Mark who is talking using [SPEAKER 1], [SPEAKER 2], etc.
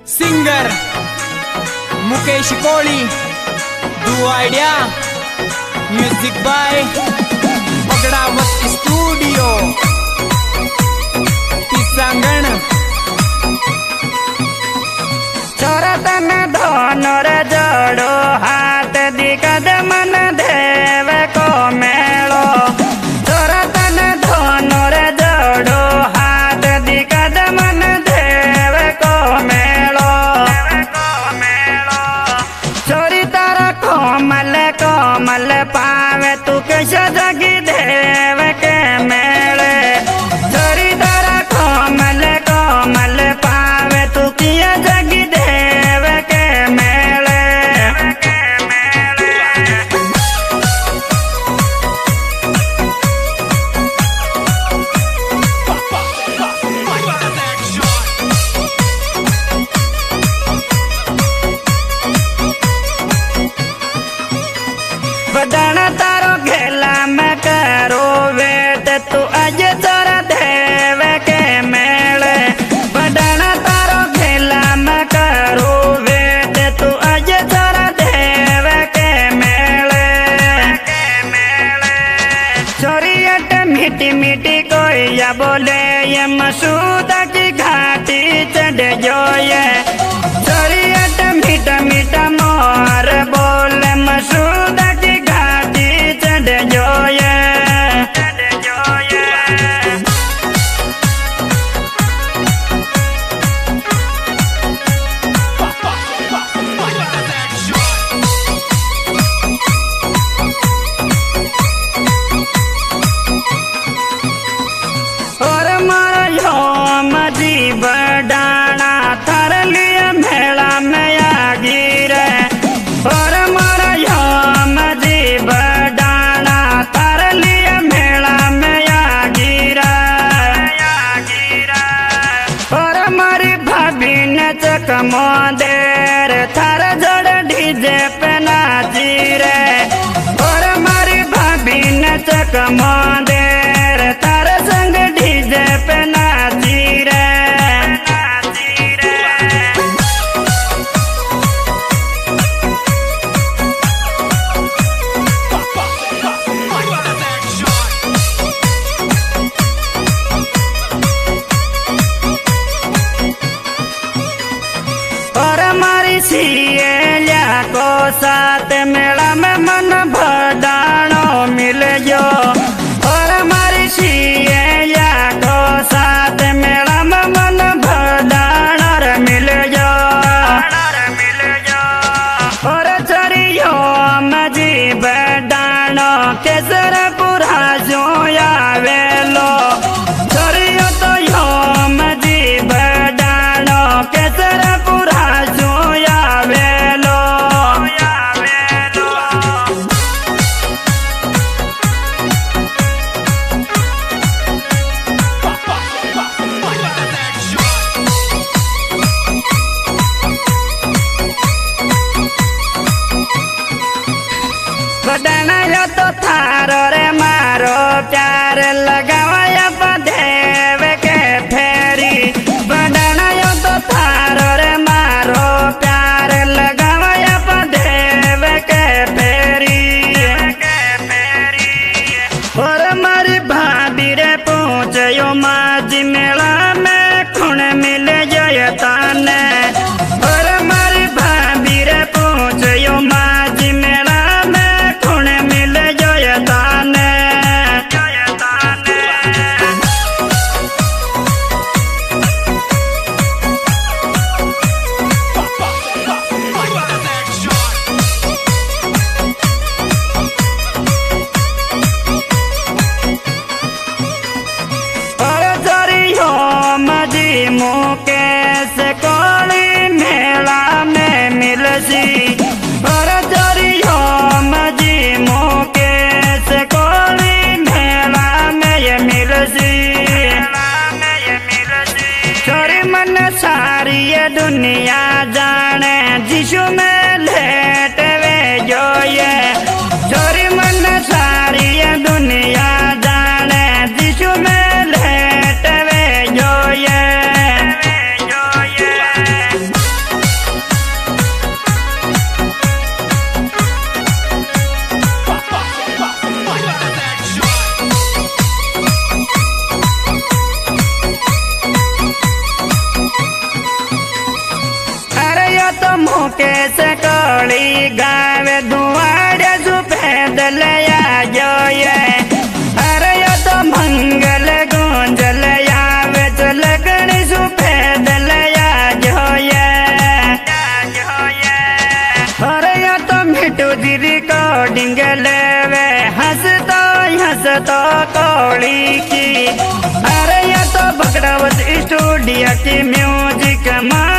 [SPEAKER 1] Singer Mukesh Koli, डू आइडिया, music by Pagdawat studio, Pisangan.
[SPEAKER 2] चोरतन धोनर जोड़ो हाथ दिकद मन देव को मेलो। चोरतन धोनर जोड़ो हाथ दिकद मन देव को मेलो। चोरी तारा कोमल कोमल पावे तू कैसे जगी देव के मेले। चोरी तारा कोमल कोमल पावे तू किया जगी देव के मेले। बदन तारो घेला में करो वेट तू अज तोरा देव के मेले। बदन तारो घेला में करो वेट तू अज तोरा देव के मेले। चोरियट मीठी मीठी कोई या बोले ये मसूदा की घाटी चढ़ जो ये। चोरियट मीठा मीठा मोर बोले मसूदा की घाटी चढ़ जो ये। और मारा यो मजी बडाना थर लिया मेला में आ गिरे। और मारा यो मजी बडाना थर लिया मेला में आ गिरा। और मारी भाभी ने चकमो देर थर जड़ डीजे पे नाची रे। और मारी भाभी ने चकमो देर थर संग डीजे पे नाची रे। और मारी सिएलिया को साथ मेला में मन भडानो मिल जो। और मारी सिएलिया को साथ मेला में मन भडानो मिल जो। और चरियो मजी बडानो केसर पुरा जो आवेलो। चरियो तो यो मजी बडानो केसर पुरा जो आवेलो। बदना यो तो थारो रे मारो प्यार लगावाया देव के फेरी। बदना यो तो थारो रे मारो प्यार लगावाया देव के फेरी। और मारी भाभी रे पूछ यो माजी मेला में खून मिले जो ताने। और मारी भाभी रे पूछ यो माजी मेला में खून मिले जो ताने। और चोरियो मजी मुकेश कोली मेला में मिलसी। और चोरियो मजी मुकेश कोली मेला में ये मिलसी। चोरी मन सारी ये दुनिया जाने जिसु में लेट वे जो ये। चोरी मन सारी ये दुनिया जाने जिसु में लेट वे जो ये। मुकेश कोली गावे दुआड़े सुफेद लया जो ये अरे यो तो मंगल गुंजल आवे जो लगनी सुफेद लया जो ये अरे यो तो मिठू दी रिकॉर्डिंग लेवे हंसतो हंसतो कोली की अरे यो तो बगड़ावत स्टूडियो की म्यूजिक